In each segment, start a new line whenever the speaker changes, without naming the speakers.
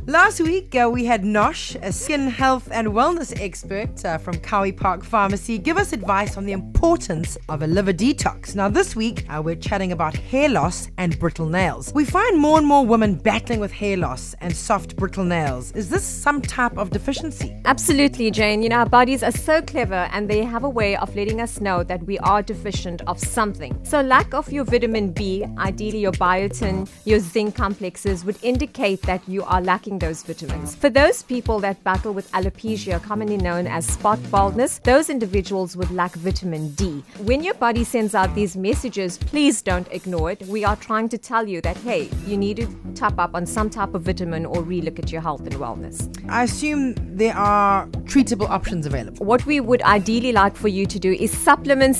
Last week, we had Nosh, a skin health and wellness expert from Cowie Park Pharmacy, give us advice on the importance of a liver detox. Now, this week, we're chatting about hair loss and brittle nails. We find more and more women battling with hair loss and soft, brittle nails. Is this some type of deficiency?
Absolutely, Jane. You know, our bodies are so clever and they have a way of letting us know that we are deficient of something. So, lack of your vitamin B, ideally your biotin, your zinc complexes, would indicate that you are lacking those vitamins. For those people that battle with alopecia, commonly known as spot baldness, those individuals would lack vitamin D. When your body sends out these messages, please don't ignore it. We are trying to tell you that, hey, you need to top up on some type of vitamin or relook at your health and wellness.
I assume there are treatable options available.
What we would ideally like for you to do is supplement.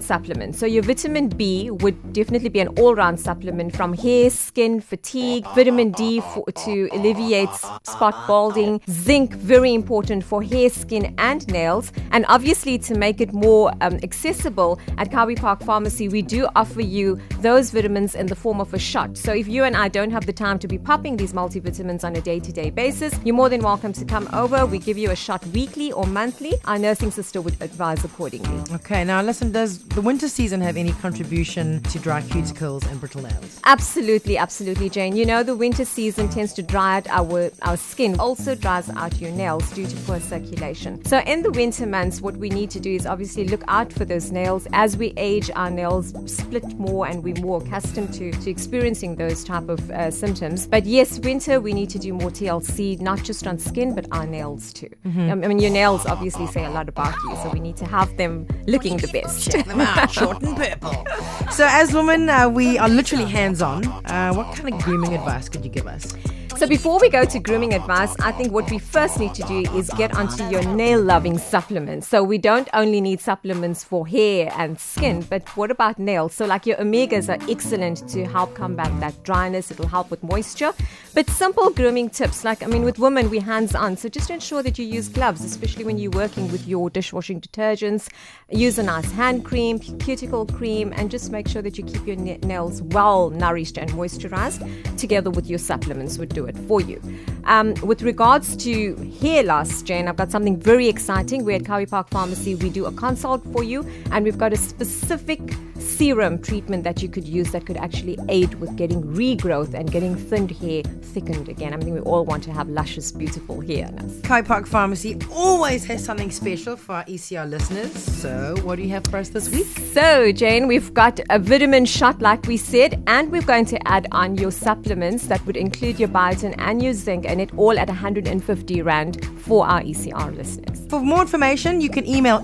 So your vitamin B would definitely be an all-round supplement from hair, skin, fatigue, vitamin D to alleviate spot balding, zinc, very important for hair, skin and nails, and obviously to make it more accessible, at Cowie Park Pharmacy we do offer you those vitamins in the form of a shot. So if you and I don't have the time to be popping these multivitamins on a day-to-day basis, you're more than welcome to come over. We give you a shot weekly or monthly. Our nursing sister would advise accordingly.
Okay, now listen, does the winter season have any contribution to dry cuticles and brittle nails?
Absolutely, Jane. You know, the winter season tends to dry out our skin, also dries out your nails due to poor circulation. So in the winter months, what we need to do is obviously look out for those nails. As we age, our nails split more and we're more accustomed to experiencing those type of symptoms. But yes, winter, we need to do more TLC, not just on skin, but our nails too. I mean, your nails obviously say a lot about you, so we need to have them looking the best.
Check them out, short and purple. So as women, we are literally hands-on. What kind of grooming advice could you give us?
So before we go to grooming advice, I think what we first need to do is get onto your nail-loving supplements. So we don't only need supplements for hair and skin, but what about nails? So like your omegas are excellent to help combat that dryness. It'll help with moisture. But simple grooming tips, like, I mean, with women, we're hands-on. So just ensure that you use gloves, especially when you're working with your dishwashing detergents. Use a nice hand cream, cuticle cream, and just make sure that you keep your nails well nourished and moisturized. Together with your supplements would do it for you. With regards to hair loss, Jane, I've got something very exciting. We're at Cowie Park Pharmacy. We do a consult for you, and we've got a specific serum treatment that you could use that could actually aid with getting regrowth and getting thinned hair thickened again. I mean, we all want to have luscious, beautiful hair.
Cowie Park Pharmacy always has something special for our ECR listeners. So what do you have for us this week?
So, Jane, we've got a vitamin shot, like we said, and we're going to add on your supplements that would include your biotin and your zinc, and it all at 150 Rand for our ECR listeners.
For more information, you can email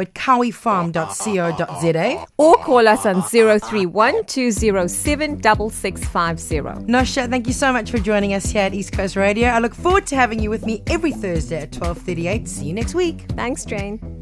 info@cowiefarm.co.za
or call us on 031 207 6650.
Nosha, thank you so much for joining us here at East Coast Radio. I look forward to having you with me every Thursday at 12:38. See you next week.
Thanks, Jane.